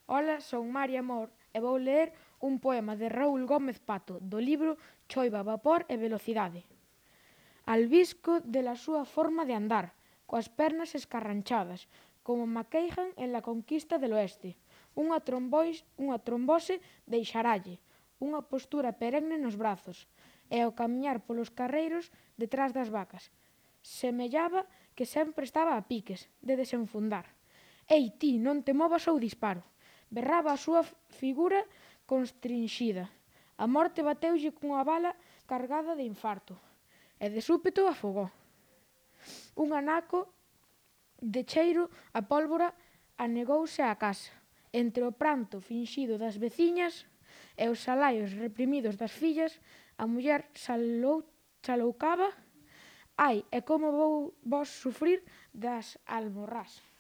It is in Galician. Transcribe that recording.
Ola, son María Mor e vou ler un poema de Raúl Gómez Pato do libro Choiva, vapor e velocidade. Albisco de la súa forma de andar, coas pernas escarranchadas, como MacEigan en La conquista del oeste. Unha trombose deixaralle, unha postura perenne nos brazos, e ao camiñar polos carreiros detrás das vacas. Semellaba que sempre estaba a piques de desenfundar. «Ei, ti, non te movas ou disparo!» berraba a súa figura constrinxida. A morte bateulle cunha bala cargada de infarto, e de súpeto afogou. Un anaco de cheiro a pólvora anegouse á casa. Entre o pranto finxido das veciñas e os salaios reprimidos das fillas, a muller chaloucaba: «Ai, e como vou vos sufrir das almorrás!»